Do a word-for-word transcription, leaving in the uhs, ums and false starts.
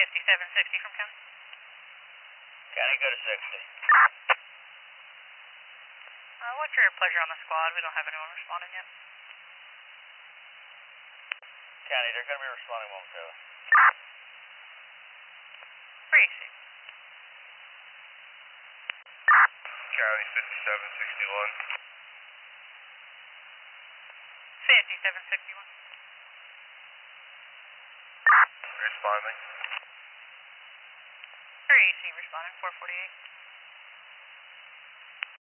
fifty-seven sixty from County. County, go to sixty. Uh, what's your pleasure on the squad? We don't have anyone responding yet. County, they're going to be responding momentarily. Where you see? County, fifty-seven sixty-one. fifty-seven sixty-one. Responding. Where you see responding? four forty-eight.